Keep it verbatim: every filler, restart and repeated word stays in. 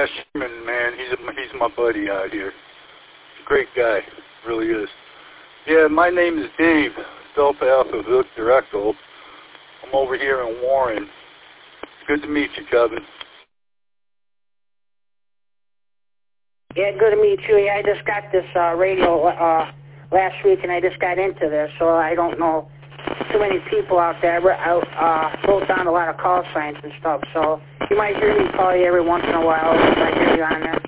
yeah, Sherman, man, he's a, he's my buddy out here. Great guy, really is. Yeah, my name is Dave, Delta Alpha Victor Echo. I'm over here in Warren. Good to meet you, Kevin. Yeah, good to meet you. Yeah, I just got this uh, radio uh, last week, and I just got into this, so I don't know too many people out there. I uh, wrote down a lot of call signs and stuff, so you might hear me call you every once in a while if I hear you on there.